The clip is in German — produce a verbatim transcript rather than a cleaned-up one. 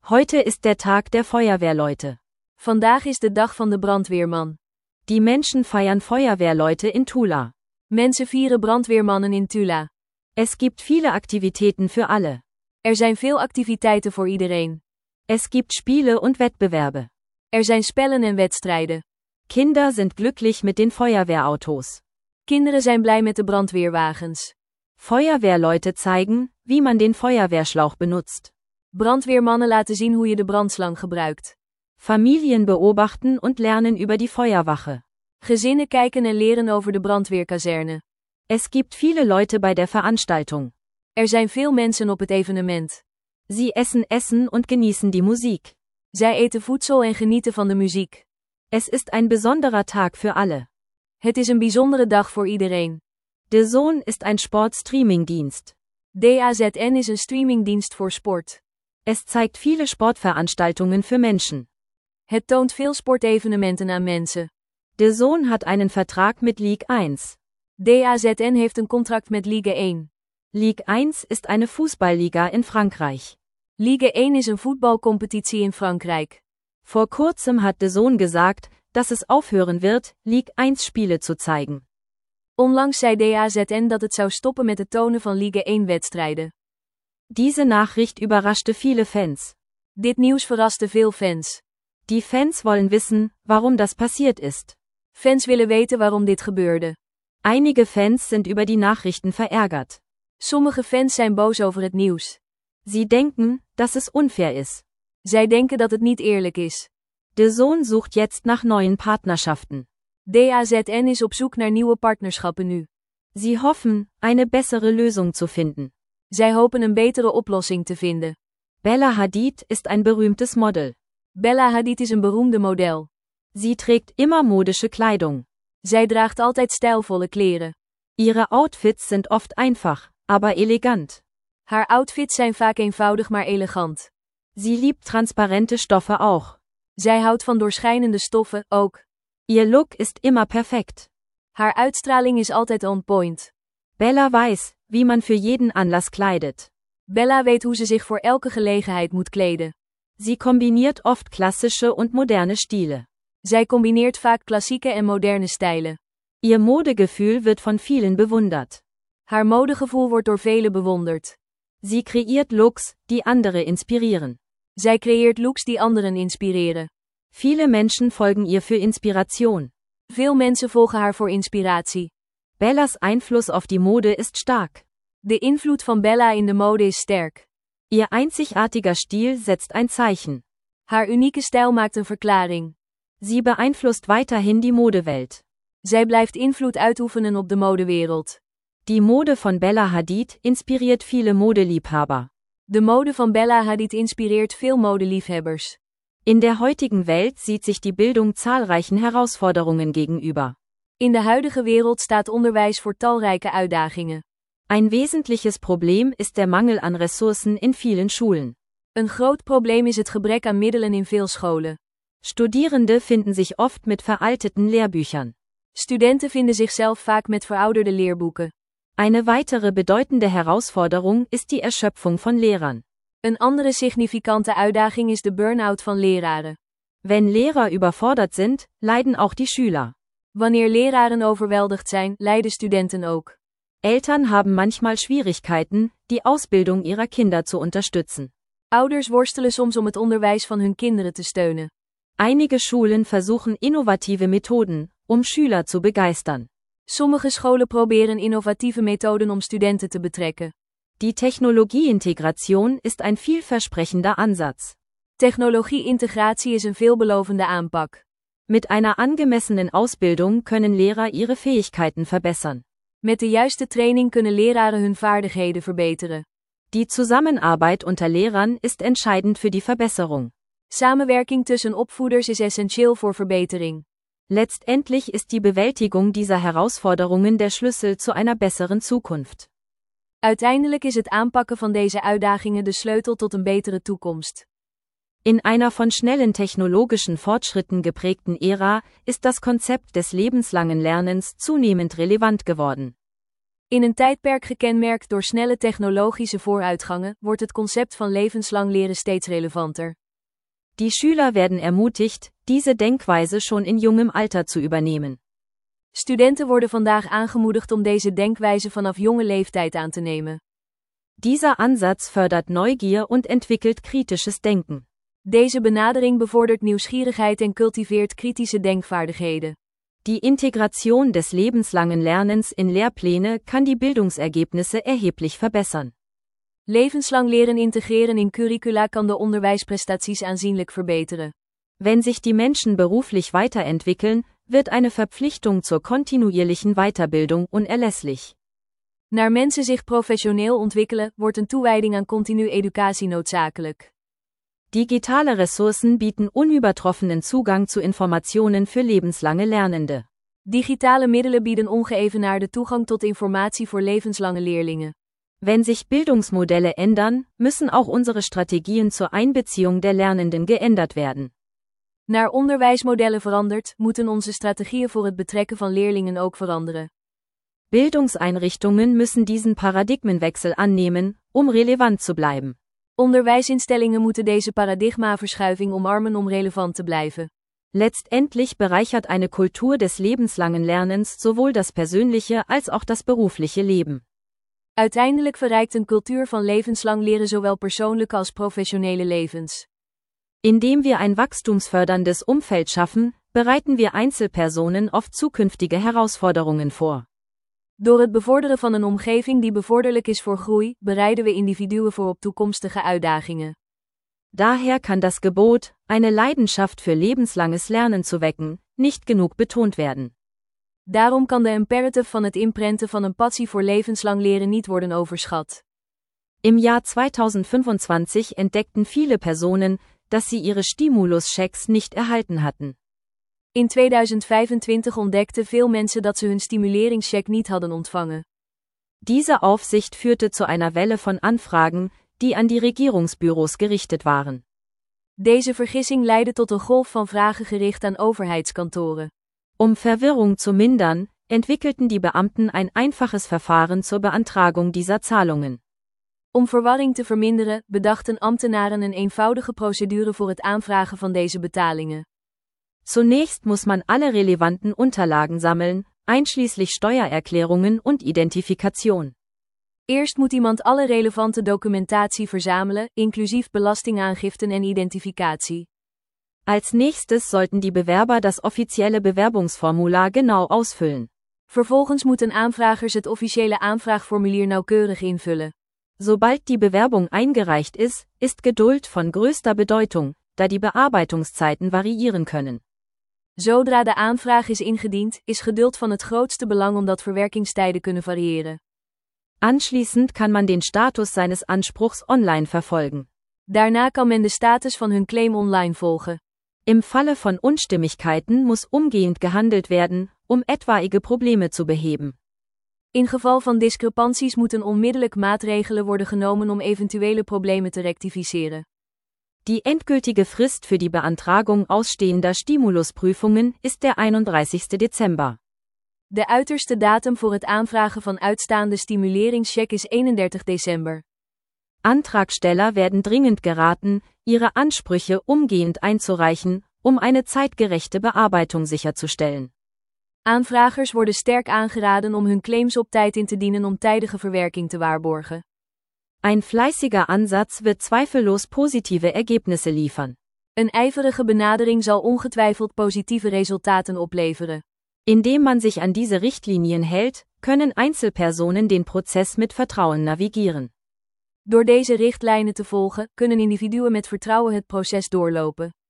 Heute ist der Tag der Feuerwehrleute. Vandaag is de dag van de brandweerman. Die Menschen feiern Feuerwehrleute in Tula. Mensen vieren brandweermannen in Tula. Es gibt viele Aktivitäten für alle. Er zijn veel activiteiten voor iedereen. Es gibt Spiele und Wettbewerbe. Er zijn spellen en wedstrijden. Kinder sind glücklich mit den Feuerwehrautos. Kinderen zijn blij met de brandweerwagens. Feuerwehrleute zeigen, wie man den Feuerwehrschlauch benutzt. Brandweermannen laten zien hoe je de brandslang gebruikt. Familien beobachten und lernen über die Feuerwache. Gezinnen kijken en leren over de brandweerkazerne. Es gibt viele Leute bei der Veranstaltung. Er zijn veel mensen op het evenement. Sie essen Essen und genießen die Musik. Zij eten voedsel en genieten van de muziek. Es ist ein besonderer Tag für alle. Het is een bijzondere dag voor iedereen. D A Z N ist ein Sportstreamingdienst. D A Z N is een streamingdienst voor sport. Es zeigt viele Sportveranstaltungen für Menschen. Het toont veel sportevenementen aan mensen. D A Z N hat einen Vertrag mit Ligue eins. D A Z N heeft een contract met Ligue één. Ligue eins ist eine Fußballliga in Frankreich. Ligue één is een voetbalcompetitie in Frankrijk. Vor kurzem hat D A Z N gesagt, dass es aufhören wird, Ligue eins Spiele zu zeigen. Onlangs zei D A Z N dat het zou stoppen met het tonen van Ligue één wedstrijden. Diese Nachricht überraschte viele Fans. Dit nieuws verraste veel fans. Die Fans wollen wissen, warum das passiert ist. Fans willen weten waarom dit gebeurde. Einige Fans sind über die Nachrichten verärgert. Sommige fans zijn boos over het nieuws. Sie denken, dass es unfair ist. Zij denken dat het niet eerlijk is. D A Z N sucht jetzt nach neuen Partnerschaften. D A Z N is op zoek naar nieuwe partnerschappen nu. Sie hoffen, eine bessere Lösung zu finden. Zij hopen een betere oplossing te vinden. Bella Hadid ist ein berühmtes Model. Bella Hadid is een beroemde model. Sie trägt immer modische Kleidung. Zij draagt altijd stijlvolle kleren. Ihre Outfits sind oft einfach, aber elegant. Haar outfits zijn vaak eenvoudig maar elegant. Sie liebt transparente Stoffe auch. Zij houdt van doorschijnende stoffen, ook. Ihr Look ist immer perfekt. Haar uitstraling is altijd on point. Bella weiß, wie man für jeden Anlass kleidet. Bella weet hoe ze zich voor elke gelegenheid moet kleden. Sie kombiniert oft klassische und moderne Stile. Zij combineert vaak klassieke en moderne stijlen. Ihr Modegefühl wird von vielen bewundert. Haar modegevoel wordt door velen bewonderd. Sie kreiert Looks, die andere inspirieren. Zij creëert looks die anderen inspireren. Viele Menschen folgen ihr für Inspiration. Veel mensen volgen haar voor inspiratie. Bellas Einfluss auf die Mode ist stark. De invloed van Bella in de mode is sterk. Ihr einzigartiger Stil setzt ein Zeichen. Haar unieke stijl maakt een verklaring. Sie beeinflusst weiterhin die Modewelt. Zij blijft invloed uitoefenen op de modewereld. Die Mode von Bella Hadid inspiriert viele Modeliebhaber. De mode van Bella Hadid inspireert veel modeliefhebbers. In der heutigen Welt sieht sich die Bildung zahlreichen Herausforderungen gegenüber. In de huidige wereld staat onderwijs voor talrijke uitdagingen. Ein wesentliches Problem ist der Mangel an Ressourcen in vielen Schulen. Een groot probleem is het gebrek aan middelen in veel scholen. Studierende finden sich oft mit veralteten Lehrbüchern. Studenten vinden zichzelf vaak met verouderde leerboeken. Eine weitere bedeutende Herausforderung ist die Erschöpfung von Lehrern. Een andere significante uitdaging is de burn-out van leraren. Wenn Lehrer überfordert sind, leiden auch die Schüler. Wanneer leraren overweldigd zijn, lijden studenten ook. Eltern haben manchmal Schwierigkeiten, die Ausbildung ihrer Kinder zu unterstützen. Ouders worstelen soms om het onderwijs van hun kinderen te steunen. Einige Schulen versuchen innovative Methoden, um Schüler zu begeistern. Sommige scholen proberen innovatieve methoden om studenten te betrekken. Die Technologieintegration ist ein vielversprechender Ansatz. Technologie-integratie is een veelbelovende aanpak. Mit einer angemessenen Ausbildung können Lehrer ihre Fähigkeiten verbessern. Met de juiste training kunnen leraren hun vaardigheden verbeteren. Die Zusammenarbeit unter Lehrern ist entscheidend für die Verbesserung. Samenwerking tussen opvoeders is essentieel voor verbetering. Letztendlich ist die Bewältigung dieser Herausforderungen der Schlüssel zu einer besseren Zukunft. Uiteindelijk is het aanpakken van deze uitdagingen de sleutel tot een betere toekomst. In einer von schnellen technologischen Fortschritten geprägten Ära ist das Konzept des lebenslangen Lernens zunehmend relevant geworden. In een tijdperk gekenmerkt door snelle technologische vooruitgangen, wordt het concept van levenslang leren steeds relevanter. Die Schüler werden ermutigt, diese Denkweise schon in jungem Alter zu übernehmen. Studenten worden vandaag aangemoedigd om deze denkwijze vanaf jonge leeftijd aan te nemen. Dieser Ansatz fördert Neugier und entwickelt kritisches Denken. Deze benadering bevordert nieuwsgierigheid en cultiveert kritische denkvaardigheden. Die Integration des lebenslangen Lernens in Lehrpläne kann die Bildungsergebnisse erheblich verbessern. Levenslang leren integreren in curricula kan de onderwijsprestaties aanzienlijk verbeteren. Wenn sich die Menschen beruflich weiterentwickeln, wird eine Verpflichtung zur kontinuierlichen Weiterbildung unerlässlich. Naar mensen zich professioneel ontwikkelen, wordt een toewijding aan continu educatie noodzakelijk. Digitale Ressourcen bieten unübertroffenen Zugang zu Informationen für lebenslange Lernende. Digitale middelen bieden ongeëvenaarde toegang tot informatie voor levenslange leerlingen. Wenn sich Bildungsmodelle ändern, müssen auch unsere Strategien zur Einbeziehung der Lernenden geändert werden. Naar onderwijsmodellen verandert, moeten onze strategieën voor het betrekken van leerlingen ook veranderen. Bildungseinrichtungen müssen diesen Paradigmenwechsel annehmen, um relevant zu bleiben. Onderwijsinstellingen moeten deze paradigmaverschuiving omarmen om relevant te blijven. Letztendlich bereichert eine Kultur des lebenslangen Lernens sowohl das persönliche als auch das berufliche Leben. Uiteindelijk verrijkt een cultuur van levenslang leren zowel persoonlijke als professionele levens. Indem wir ein wachstumsförderndes Umfeld schaffen, bereiten wir Einzelpersonen auf zukünftige Herausforderungen vor. Door het bevorderen van een omgeving die bevorderlijk is voor groei, bereiden we individuen voor op toekomstige uitdagingen. Daher kann das Gebot, eine Leidenschaft für lebenslanges Lernen zu wecken, nicht genug betont werden. Daarom kan de imperative van het inprenten van een passie voor levenslang leren niet worden overschat. Im Jahr zweitausendfünfundzwanzig entdeckten viele Personen, dass sie ihre Stimuluschecks nicht erhalten hatten. In tweeduizend vijfentwintig ontdekten veel mensen dat ze hun stimuleringscheck niet hadden ontvangen. Diese Aufsicht führte zu einer Welle von Anfragen, die an die Regierungsbüros gerichtet waren. Deze vergissing leidde tot een golf van vragen gericht aan overheidskantoren. Um Verwirrung zu mindern, entwickelten die Beamten ein einfaches Verfahren zur Beantragung dieser Zahlungen. Om verwarring te verminderen, bedachten ambtenaren een eenvoudige procedure voor het aanvragen van deze betalingen. Zunächst muss man alle relevanten Unterlagen sammeln, einschließlich Steuererklärungen und Identifikation. Eerst moet iemand alle relevante documentatie verzamelen, inclusief belastingaangiften en identificatie. Als nächstes sollten die Bewerber das offizielle Bewerbungsformular genau ausfüllen. Vervolgens moeten aanvragers het officiële aanvraagformulier nauwkeurig invullen. Sobald die Bewerbung eingereicht ist, ist Geduld von größter Bedeutung, da die Bearbeitungszeiten variieren können. Zodra de aanvraag is ingediend, is geduld van het grootste belang omdat verwerkingstijden kunnen variëren. Anschließend kann man den Status seines Anspruchs online verfolgen. Daarna kan men de status van hun claim online volgen. Im Falle von Unstimmigkeiten muss umgehend gehandelt werden, um etwaige Probleme zu beheben. In geval van discrepanties moeten onmiddellijk maatregelen worden genomen om eventuele problemen te rectificeren. Die endgültige Frist für die Beantragung ausstehender Stimulusprüfungen ist der einunddreißigste Dezember. De uiterste datum voor het aanvragen van uitstaande stimuleringscheck is eenendertig december. Antragsteller werden dringend geraten, ihre Ansprüche umgehend einzureichen, um eine zeitgerechte Bearbeitung sicherzustellen. Aanvragers worden sterk aangeraden om hun claims op tijd in te dienen om tijdige verwerking te waarborgen. Ein fleißiger Ansatz wird zweifellos positive Ergebnisse liefern. Een ijverige benadering zal ongetwijfeld positieve resultaten opleveren. Indem man sich an diese Richtlinien hält, können Einzelpersonen den Prozess mit Vertrauen navigieren. Door deze richtlijnen te volgen, kunnen individuen met vertrouwen het proces doorlopen.